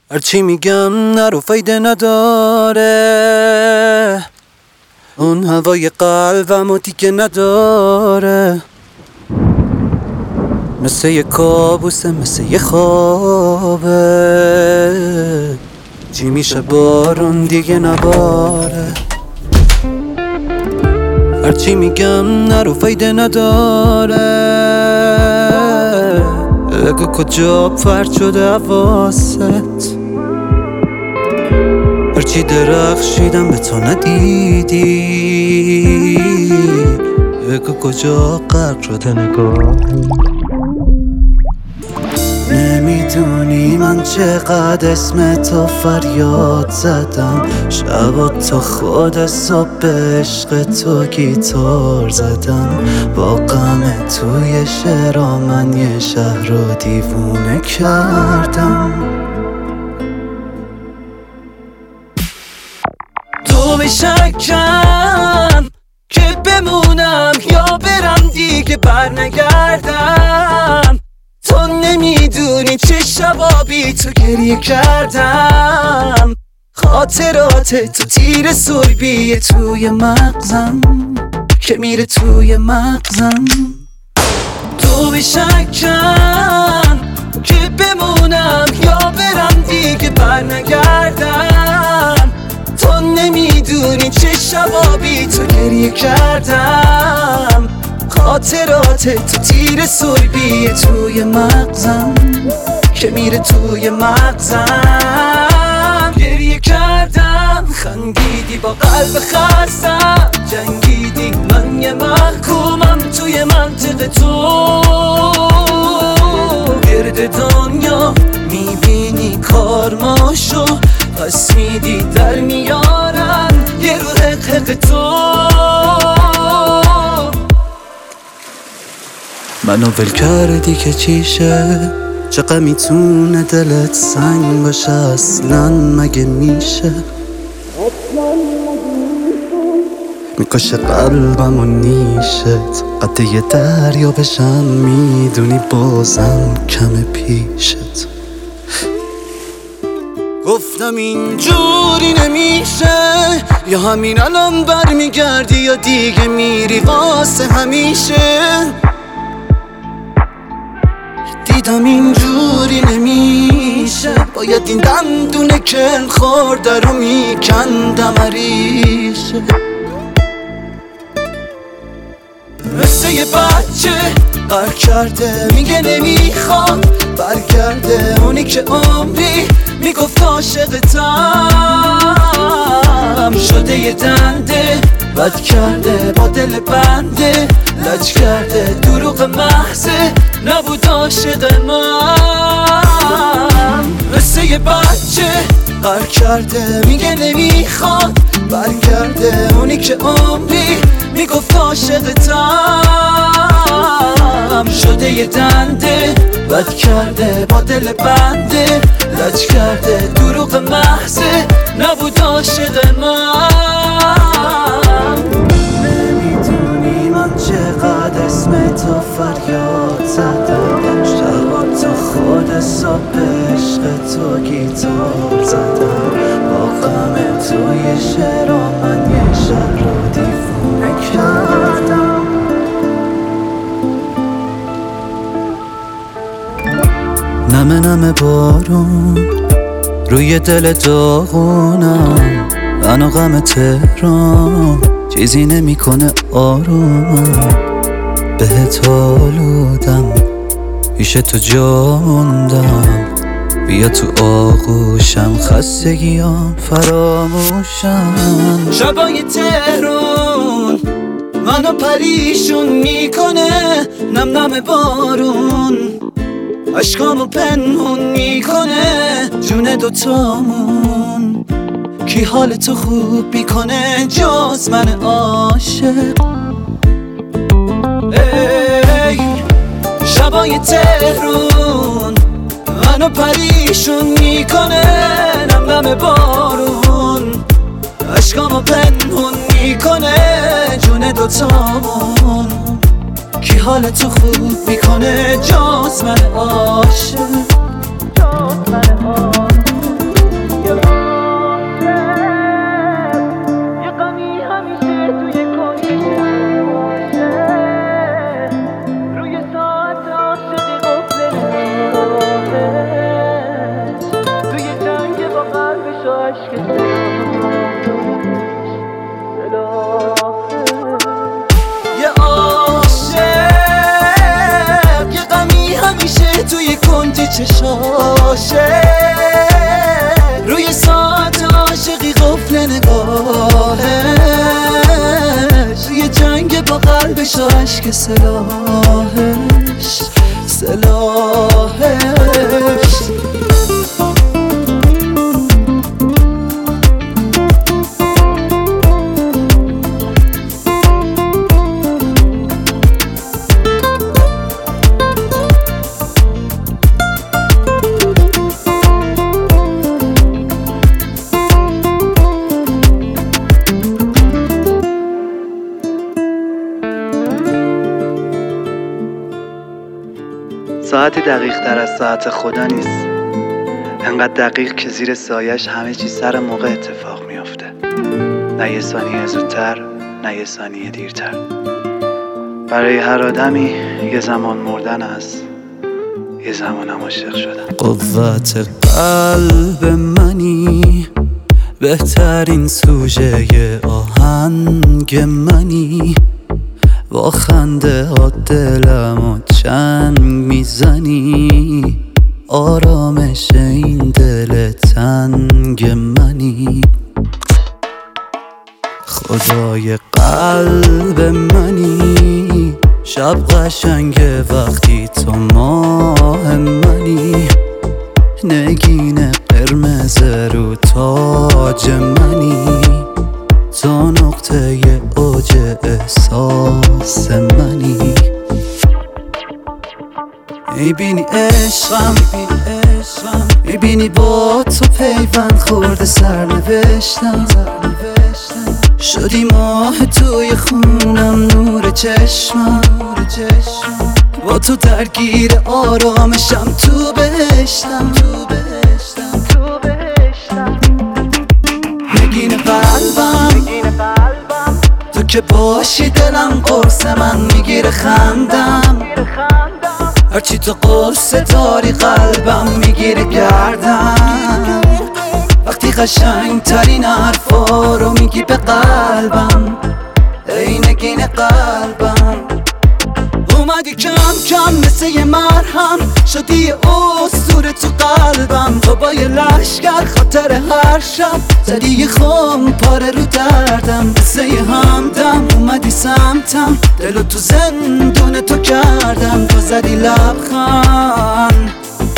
هرچی میگم نرو فایده نداره، اون هوای قلبمو دیگه نداره. مثل یه کابوسه، مثل یه خوابه، چی میشه بارون دیگه نباره. هرچی میگم نرو فایده نداره، بگو کجا پرت شده حواست. هرچی درخشیدم به تو ندیدی، بگو کجا غرق شده نگاهی. نمیدونی من چقدر اسم تو فریاد زدم، شبا تا خود صبح به عشق تو گیتار زدم. با غم توی شعرها من یه شهر رو دیوونه کردم. تو به شکم که بمونم یا برم دیگه برنگردم. تو نمیدونی چه شبا بی تو گریه کردم. خاطرات تو تیر سربیه توی مغزم که میره توی مغزم. تو به شکم که بمونم یا برم دیگه برنگردم. تو نمیدونی چه شبا بی تو گریه کردم. خاطرات تو تیر سربیه توی مغزم که میره توی مغزم. گریه کردم، خندیدی با قلب خستم، جنگیدی من یه محکومم توی منطقه تو. گرد دنیا میبینی کارماشو، پس میدی در میارن یه رو حق تو. منو ول کردی که چیشه، چقدر میتونه دلت سنگ باشه اصلا مگه میشه. میکشه قلبم و نیشت، قد یه دریا بشم میدونی بازم کم پیشت. گفتم اینجوری نمیشه، یا همین الان برمیگردی یا دیگه میری واسه همیشه. دیدم اینجوری نمیشه، باید این دندونه که خورده رو میکندم ریشه. مثل یه بچه قهر کرده میگه نمیخواد برگرده، اونی که عمری میگفت عاشقتم. شده یه دنده بد کرده با دل بنده، لج کرده دروغ محضه نبود عاشق من. مثل یه بچه قهر کرده میگه نمیخواد برگرده، اونی که عمری میگفت عاشقتم. شده یه دنده بد کرده با دل بنده، لج کرده دروغ محضه نبود عاشق من. نمیدونی من چقدر اسم تو فریاد زدم، شبا تا خود صبح به عشق تو گیتار زدم. با غم توی شعرها من یه شهر رو دیوونه کردم. نمه نمه بارون روی دل داغونم، من و غم تهران چیزی نمیکنه آرومم. بهت آلودم پیش تو جا موندم، بیا تو آغوشم خستگیام فراموشم. شبای تهران منو پریشون میکنه، نم نم بارون عشقامو پنهون میکنه. جون دوتامون کی حال تو خوب میکنه جز من عاشق. ای شبای تهرون منو پریشون میکنه، نم نم بارون عشقامو پنهون میکنه. جون دوتامون کی حال تو خوب میکنه جز من عاشق. سلاحش ساعتی دقیق تر از ساعت خدا نیست، انقدر دقیق که زیر سایش همه چی سر موقع اتفاق میافته، نه یه ثانیه زودتر نه یه ثانیه دیرتر. برای هر آدمی یه زمان مردن است، یه زمانم عاشق شدن. قوت قلب منی، بهترین سوژه آهنگ منی، با خنده ها دلمو چنگ میزنی، آرامش این دل تنگ منی. خدای قلب منی، شب قشنگه وقتی تو ماه منی، نگین قرمز رو تاج منی، تو نقطه اوج احساس منی. میبینی عشقم، میبینی با تو پیوند خورده سرنوشتم، شدی ماه توی خونم، نور چشمم، با تو درگیر آرامشم، تو بهشتم. نگین قلبم، تو که باشی دلم قرص من میگیره خندم، هرچی تو قرصه داری قلبم میگیره گردم. وقتی قشنگ ترین حرفا رو میگی به قلبم، ای نگین قلبم. اومدی کم کم مثل یه مرهم، شدی یه اسطوره تو قلبم، تو با یه لشگر خاطر هر شب زدی یه خم پاره رو دردم. مثل یه همدم اومدی سمتم، دلو تو زندون تو کردم، تو زدی لبخند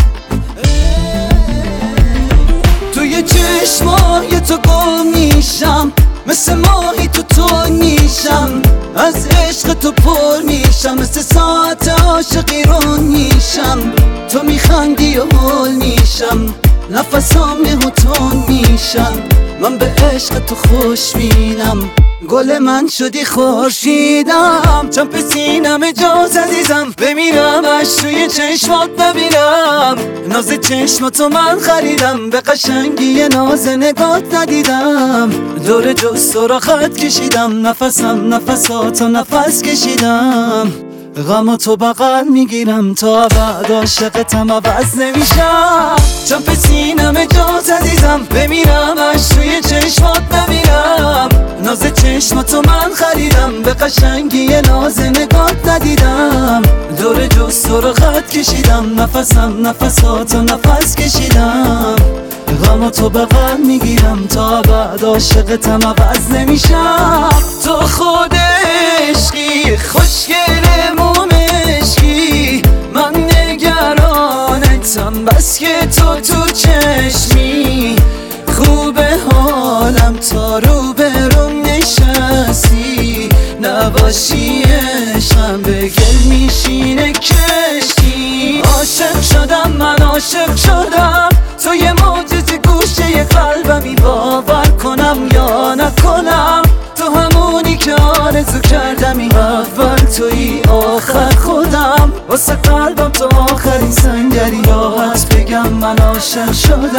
توی چشمای تو گم میشم، مثل ماهی تو نیشم، از عشق تو پر میشم، مثل ساعت عاشقی رون میشم، تو میخندی و حل میشم، نفسام تون میشم، من به عشق تو خوش بینم، گل من شدی خورشیدم، چون به سینم اجاز عزیزم، بمیرم اش توی چشمات ببینم، ناز چشماتو من خریدم، به قشنگی ناز نگات ندیدم، دور جست و را خط کشیدم، نفساتو نفس کشیدم، غماتو بغل میگیرم، تا بعد عاشقتم عوض نمیشم، چون به سینم اجاز عزیزم، بمیرم اش توی چشمات ببینم، ناز چشماتو من خریدم، به قشنگی ناز نگات ندیدم، دور جست و را خط کشیدم، نفساتو نفس کشیدم، غماتو بغل میگیرم، تا بعد عاشقتم عوض نمیشم. تو خود عشقی، خوشگل مومشکی، من نگرانتم، بس که تو چشمی، خوبه حالم تا رو برم نشستی، نباشی عشقم به گل میشینه کشتی. عاشق شدم من، عاشق شدم، تو یه معجزه گوشه قلبمی، باور کنم یا نکنم، تو همونی که آرزو کردمی، اول توی آخر خودم، واسه قلبم تو آخرین سنگری، راحت بگم من عاشق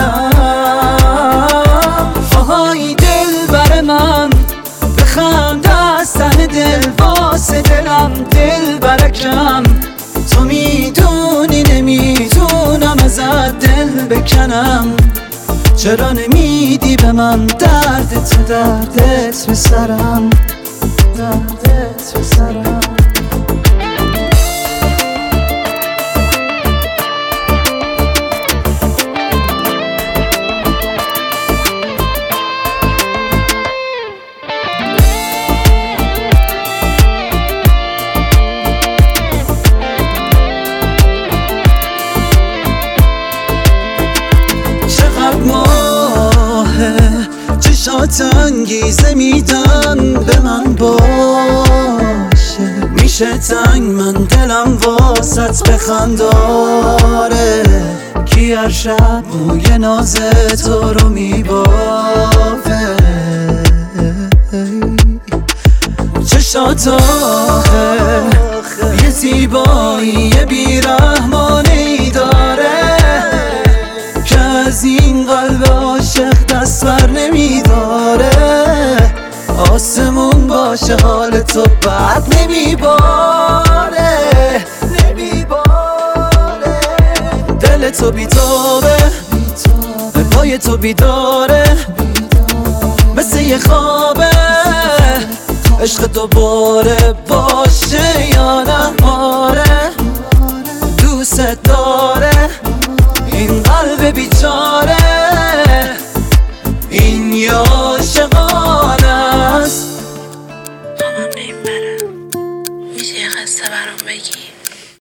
شدم. آهای دل بر من بخند از ته دل، واسه دلم دل برکم، تو میدونی نمیتونم ازت دل بکنم، چرا نمیدی به من دردت به سرم، دردت به سرم. انگیزه میدن به من باشه. میشه تنگ من دلم واسط بخنداره، کی هر شب موی ناز تو رو میبافه. چشات آخه یه زیبایی بیرحمانه‌ای داره که از این قلب عاشق دست بر نمیداره. آسمون باشه حال تو بد نمیباره، دل تو بیتابه، پای تو بیداره، مثل یه خوابه. عشق تو باره باشه یا نه آره، دوست داره این قلب بیچاره.